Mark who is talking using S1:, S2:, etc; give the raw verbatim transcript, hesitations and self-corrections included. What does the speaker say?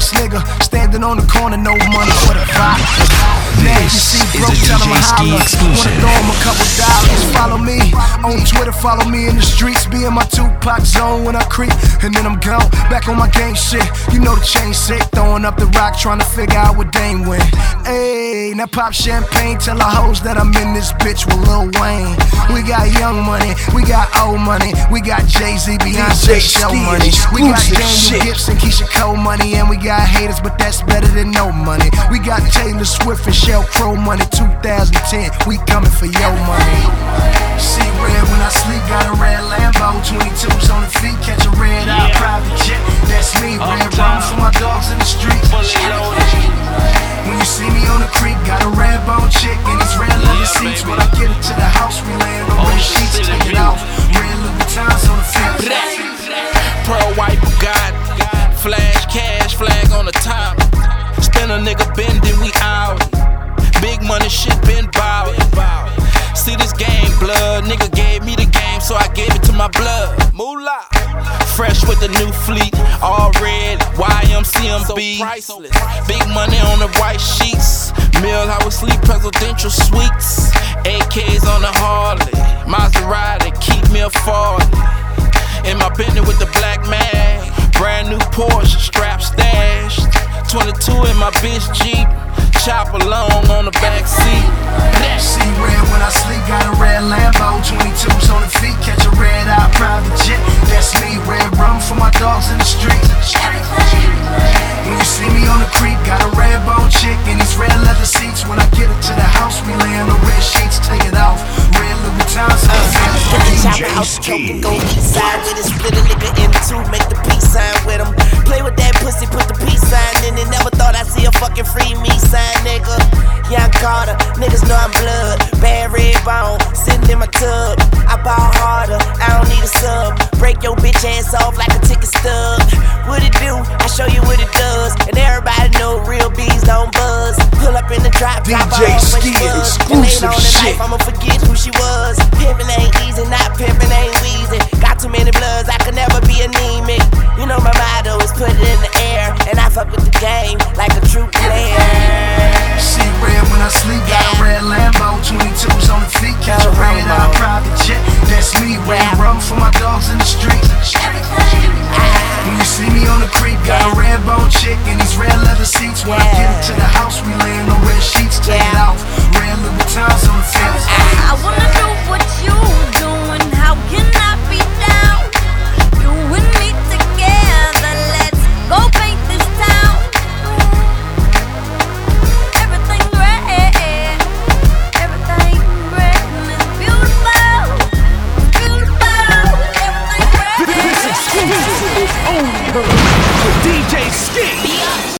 S1: boss nigga, standing on the corner, no money for the vibe. Now you see broke, tell him holla. Wanna throw him a couple dollars. Follow me on Twitter, follow me in the streets. Be in my Tupac zone when I creep, and then I'm gone. Back on my game shit. You know the chain sick, throwing up the rock, trying to figure out what Dame win. Ayy, now pop champagne, tell the hoes that I'm in this bitch with Lil Wayne. We got young money, we got old money, we got Jay-Z, Beyonce, show money. We got Daniel Gibson, Keisha Cole money, and we got haters, but that's better than no money. We got Taylor Swift and Sheryl Crow money. two thousand ten, we coming for your money. See red when I sleep, got a red Lambo, twenty-twos on the feet, catch a red eye, private jet. That's me, red rum for my dogs in the streets. When you see me on the creek, got a red bone chick and these red leather seats. When I get it to the house, we laying on red sheets, take it off. Red Louboutins on the fence.
S2: Pearl white Bugatti, flash cash flag on the top. Spin a nigga bending, we out. Big money shit been bout. See this game, blood. Nigga gave me the game, so I gave it to my blood. Moolah. Fresh with the new fleet, all red, Y M C M B. So big money on the white sheets. Mill, I would sleep presidential suites. A Ks on the Harley, Maserati, keep me a forty. In my business with the black mag, brand new Porsche, strap stashed. twenty-two in my bitch Jeep, chop along on the back seat.
S1: See red when I sleep, got a red Lambo, twenty-twos on the feet, catch a red eye, private jet. That's me, red rum for my dogs in the street. When you see me on the creek, got a red bone chick and these red leather seats. When I get it to the house, we laying on red sheets, take it off. Red Louboutins on the fence.
S3: Get the chopper out the choke and go east side with it. Split a nigga in two, make the peace sign with him. Play with that pussy, put the peace sign in it. Never thought I'd see a fucking free me sign, nigga. Young Carter, niggas know I'm blood. Bad red bone, sitting in my tub. I ball harder, I don't need a sub. Break your bitch ass off like a ticket stub. What it do? I show you what it does. And everybody know real bees don't buzz. Pull up in the drop,
S4: D
S3: drop
S4: J
S3: off
S4: Ski exclusive
S3: on the
S4: shit.
S3: knife, I'ma forget who she was. Pimpin' ain't easy, not pimpin' ain't wheezy. Got too many bloods, I could never be a nigga.